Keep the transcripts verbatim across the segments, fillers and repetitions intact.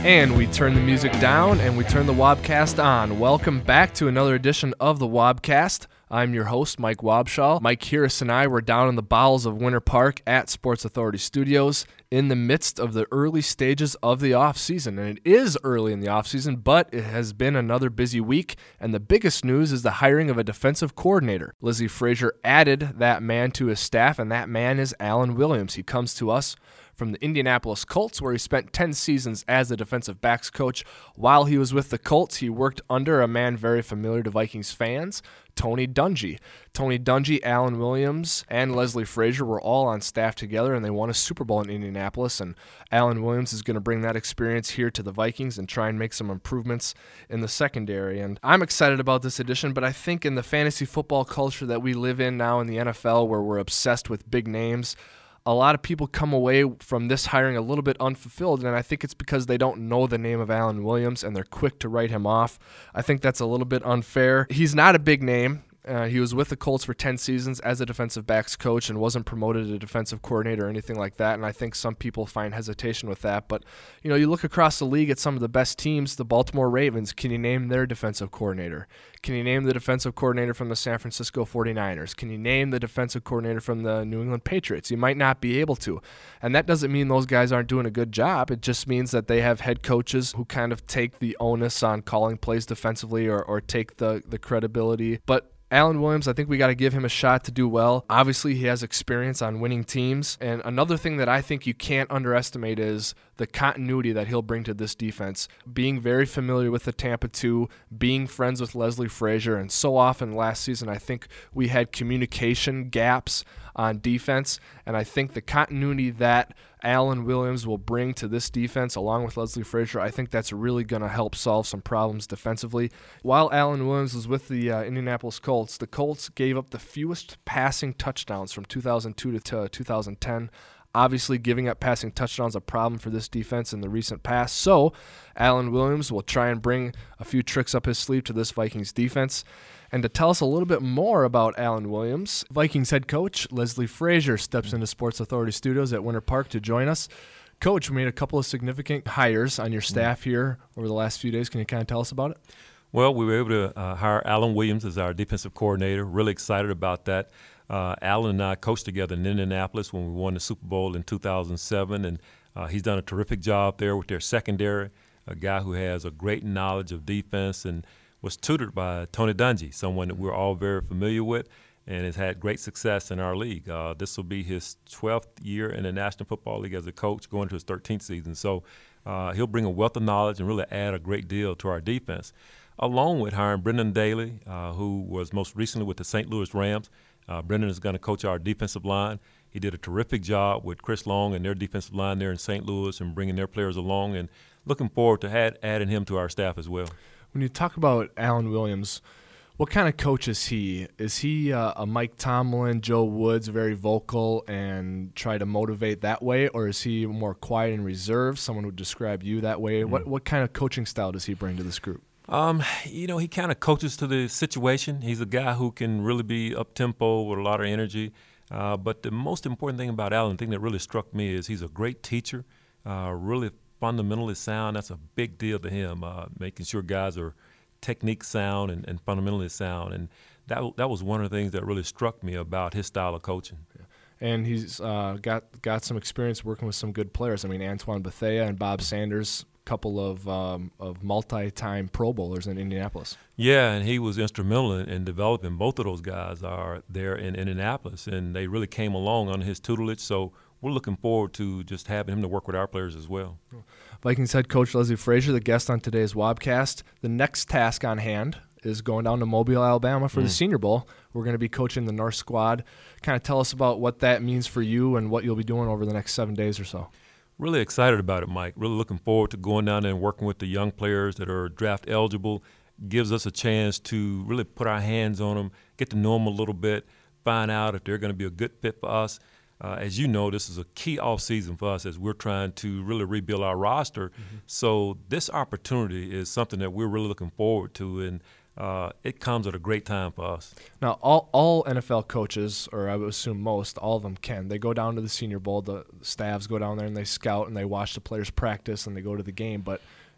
And we turn the music down and we turn the Wobcast on. Welcome back to another edition of the Wobcast. I'm your host, Mike Wobschall. Mike Harris and I were down in the bowels of Winter Park at Sports Authority Studios in the midst of the early stages of the offseason. And it is early in the offseason, but it has been another busy week. And the biggest news is the hiring of a defensive coordinator. Leslie Frazier added that man to his staff, and that man is Alan Williams. He comes to us from the Indianapolis Colts, where he spent ten seasons as the defensive backs coach. While he was with the Colts, he worked under a man very familiar to Vikings fans, Tony Dungy. Tony Dungy, Alan Williams, and Leslie Frazier were all on staff together, and they won a Super Bowl in Indianapolis, and Alan Williams is going to bring that experience here to the Vikings and try and make some improvements in the secondary. And I'm excited about this addition, but I think in the fantasy football culture that we live in now in the N F L, where we're obsessed with big names, a lot of people come away from this hiring a little bit unfulfilled, and I think it's because they don't know the name of Alan Williams and they're quick to write him off. I think that's a little bit unfair. He's not a big name. Uh, he was with the Colts for ten seasons as a defensive backs coach and wasn't promoted to defensive coordinator or anything like that, and I think some people find hesitation with that. But, you know, you look across the league at some of the best teams, the Baltimore Ravens, can you name their defensive coordinator? Can you name the defensive coordinator from the San Francisco forty-niners? Can you name the defensive coordinator from the New England Patriots? You might not be able to. And that doesn't mean those guys aren't doing a good job. It just means that they have head coaches who kind of take the onus on calling plays defensively or, or take the, the credibility. But Alan Williams, I think we got to give him a shot to do well. Obviously, he has experience on winning teams. And another thing that I think you can't underestimate is the continuity that he'll bring to this defense. Being very familiar with the Tampa two, being friends with Leslie Frazier, and so often last season I think we had communication gaps on defense, and I think the continuity that Alan Williams will bring to this defense along with Leslie Frazier, I think that's really going to help solve some problems defensively. While Alan Williams was with the uh, Indianapolis Colts, the Colts gave up the fewest passing touchdowns from two thousand two to two thousand ten. Obviously, giving up passing touchdowns a problem for this defense in the recent past. So, Alan Williams will try and bring a few tricks up his sleeve to this Vikings defense. And to tell us a little bit more about Alan Williams, Vikings head coach Leslie Frazier steps into Sports Authority Studios at Winter Park to join us. Coach, we made a couple of significant hires on your staff here over the last few days. Can you kind of tell us about it? Well, we were able to uh, hire Alan Williams as our defensive coordinator. Really excited about that. Uh, Alan and I coached together in Indianapolis when we won the Super Bowl in two thousand seven, and uh, he's done a terrific job there with their secondary, a guy who has a great knowledge of defense and was tutored by Tony Dungy, someone that we're all very familiar with and has had great success in our league. Uh, this will be his twelfth year in the National Football League as a coach, going to his thirteenth season. So uh, he'll bring a wealth of knowledge and really add a great deal to our defense, along with hiring Brendan Daly, uh, who was most recently with the Saint Louis Rams. Uh, Brendan is going to coach our defensive line. He did a terrific job with Chris Long and their defensive line there in Saint Louis and bringing their players along, and looking forward to add, adding him to our staff as well. When you talk about Alan Williams, what kind of coach is he? Is he uh, a Mike Tomlin, Joe Woods, very vocal and try to motivate that way, or is he more quiet and reserved? Someone would describe you that way. Mm-hmm. What what kind of coaching style does he bring to this group? Um, you know, he kind of coaches to the situation. He's a guy who can really be up-tempo with a lot of energy. Uh, but the most important thing about Alan, the thing that really struck me is he's a great teacher, uh, really fundamentally sound. That's a big deal to him, uh, making sure guys are technique sound and, and fundamentally sound. And that that was one of the things that really struck me about his style of coaching. Yeah. And he's uh, got, got some experience working with some good players. I mean, Antoine Bethea and Bob Sanders, couple of um, of multi-time Pro Bowlers in Indianapolis. Yeah, and he was instrumental in, in developing both of those guys are there in, in Indianapolis, and they really came along under his tutelage. So we're looking forward to just having him to work with our players as well. Vikings head coach Leslie Frazier, the guest on today's Wobcast. The next task on hand is going down to Mobile, Alabama for mm. the Senior Bowl. We're going to be coaching the North squad. Kind of tell us about what that means for you and what you'll be doing over the next seven days or so. Really excited about it, Mike. Really looking forward to going down there and working with the young players that are draft eligible. Gives us a chance to really put our hands on them, get to know them a little bit, find out if they're going to be a good fit for us. Uh, as you know, this is a key offseason for us as we're trying to really rebuild our roster. Mm-hmm. So this opportunity is something that we're really looking forward to, and uh, it comes at a great time for us. Now, all, all N F L coaches, or I would assume most, all of them can. They go down to the Senior Bowl, the staffs go down there and they scout and they watch the players practice and they go to the game. But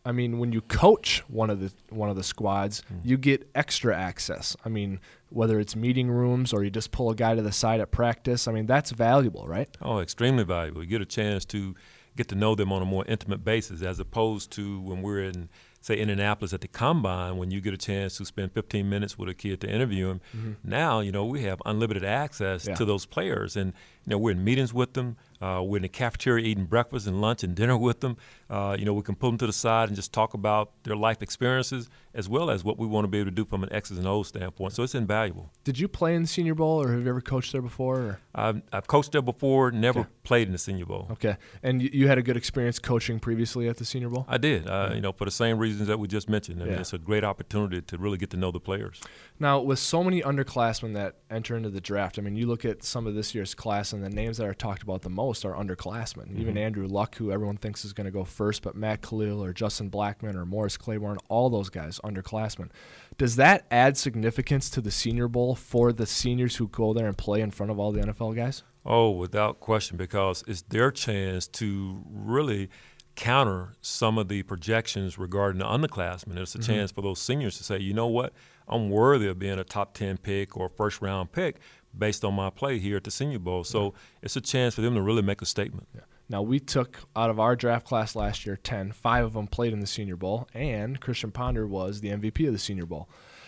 I mean, when you coach one of the one of the squads, mm. you get extra access. I mean, whether it's meeting rooms or you just pull a guy to the side at practice, I mean, that's valuable, right? Oh, extremely valuable. You get a chance to get to know them on a more intimate basis, as opposed to when we're in, say, Indianapolis at the Combine, when you get a chance to spend fifteen minutes with a kid to interview him. Mm-hmm. Now, you know, we have unlimited access yeah. to those players. And, you know, we're in meetings with them. Uh, we're in the cafeteria eating breakfast and lunch and dinner with them. Uh, you know, we can pull them to the side and just talk about their life experiences as well as what we want to be able to do from an X's and O's standpoint. So it's invaluable. Did you play in the Senior Bowl, or have you ever coached there before? Or? I've, I've coached there before, never okay. played in the Senior Bowl. Okay. And you had a good experience coaching previously at the Senior Bowl? I did, uh, yeah. you know, for the same reasons that we just mentioned. I mean, yeah. it's a great opportunity to really get to know the players. Now, with so many underclassmen that enter into the draft, I mean, you look at some of this year's class, and the names that are talked about the most are underclassmen. Mm-hmm. Even Andrew Luck, who everyone thinks is going to go first, but Matt Khalil or Justin Blackman or Morris Claiborne, all those guys, underclassmen. Does that add significance to the Senior Bowl for the seniors who go there and play in front of all the N F L guys? Oh, without question, because it's their chance to really counter some of the projections regarding the underclassmen. It's a mm-hmm. chance for those seniors to say, you know what, I'm worthy of being a top ten pick or first round pick based on my play here at the Senior Bowl. So yeah. it's a chance for them to really make a statement. Yeah. Now, we took out of our draft class last year ten. Five of them played in the Senior Bowl, and Christian Ponder was the M V P of the Senior Bowl.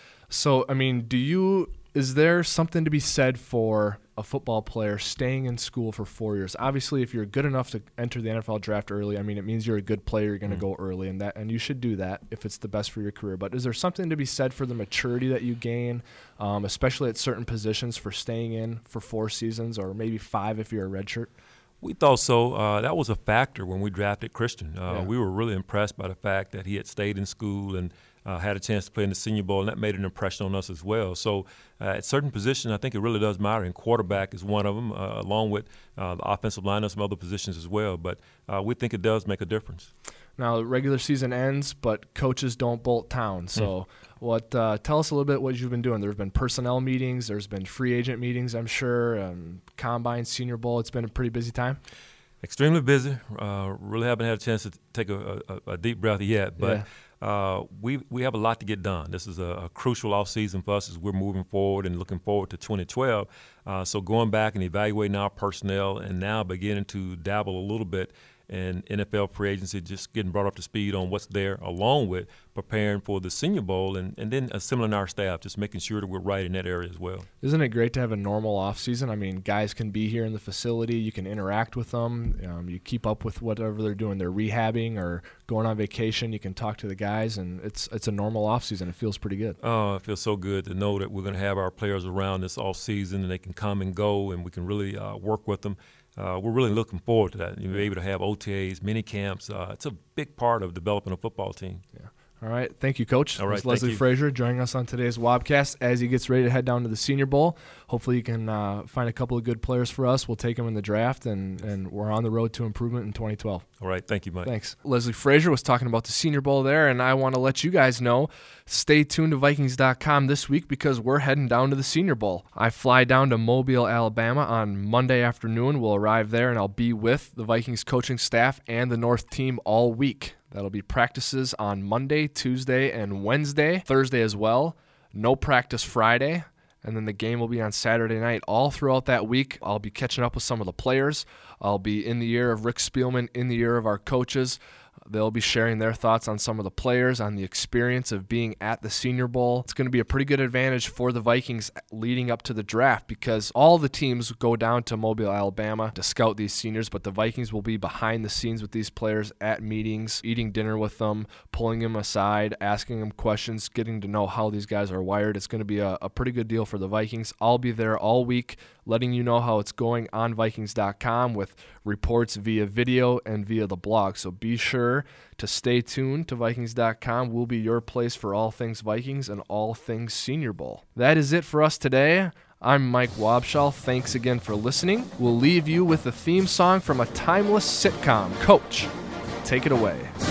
So, I mean, do you is there something to be said for a football player staying in school for four years? Obviously, if you're good enough to enter the N F L draft early, I mean, it means you're a good player. You're going to mm-hmm. go early, and that, and you should do that if it's the best for your career. But is there something to be said for the maturity that you gain, um, especially at certain positions, for staying in for four seasons or maybe five if you're a redshirt? We thought so. Uh, that was a factor when we drafted Christian. Uh, yeah. We were really impressed by the fact that he had stayed in school and uh, had a chance to play in the Senior Bowl, and that made an impression on us as well. So uh, at certain positions, I think it really does matter, and quarterback is one of them, uh, along with uh, the offensive line and some other positions as well. But uh, we think it does make a difference. Now, the regular season ends, but coaches don't bolt town. So mm. what? Uh, tell us a little bit what you've been doing. There have been personnel meetings. There's been free agent meetings, I'm sure, um, Combine, Senior Bowl. It's been a pretty busy time. Extremely busy. Uh, really haven't had a chance to take a, a, a deep breath yet. But yeah. uh, we we have a lot to get done. This is a, a crucial offseason for us as we're moving forward and looking forward to twenty twelve. Uh, so going back and evaluating our personnel and now beginning to dabble a little bit and N F L free agency, just getting brought up to speed on what's there, along with preparing for the Senior Bowl, and, and then assembling our staff, just making sure that we're right in that area as well. Isn't it great to have a normal off season? I mean, guys can be here in the facility. You can interact with them. Um, you keep up with whatever they're doing. They're rehabbing or going on vacation. You can talk to the guys, and it's it's a normal off season. It feels pretty good. Oh, it feels so good to know that we're going to have our players around this off season, and they can come and go, and we can really uh, work with them. Uh, we're really looking forward to that. You'll be able to have O T As, mini camps. Uh, it's a big part of developing a football team. Yeah. All right. Thank you, Coach. All right. That's Leslie you. Frazier joining us on today's Wobcast as he gets ready to head down to the Senior Bowl. Hopefully, you can uh, find a couple of good players for us. We'll take them in the draft, and, and we're on the road to improvement in twenty twelve. All right. Thank you, Mike. Thanks. Leslie Frazier was talking about the Senior Bowl there, and I want to let you guys know, stay tuned to Vikings dot com this week because we're heading down to the Senior Bowl. I fly down to Mobile, Alabama on Monday afternoon. We'll arrive there, and I'll be with the Vikings coaching staff and the North team all week. That'll be practices on Monday, Tuesday, and Wednesday, Thursday as well. No practice Friday. And then the game will be on Saturday night. All throughout that week, I'll be catching up with some of the players. I'll be in the ear of Rick Spielman, in the ear of our coaches. They'll be sharing their thoughts on some of the players, on the experience of being at the Senior Bowl. It's going to be a pretty good advantage for the Vikings leading up to the draft because all the teams go down to Mobile, Alabama to scout these seniors, but the Vikings will be behind the scenes with these players at meetings, eating dinner with them, pulling them aside, asking them questions, getting to know how these guys are wired. It's going to be a, a pretty good deal for the Vikings. I'll be there all week letting you know how it's going on Vikings dot com with reports via video and via the blog. So be sure to stay tuned to Vikings dot com. We'll be your place for all things Vikings and all things Senior Bowl. That is it for us today. I'm Mike Wobschall. Thanks again for listening. We'll leave you with the theme song from a timeless sitcom. Coach, take it away.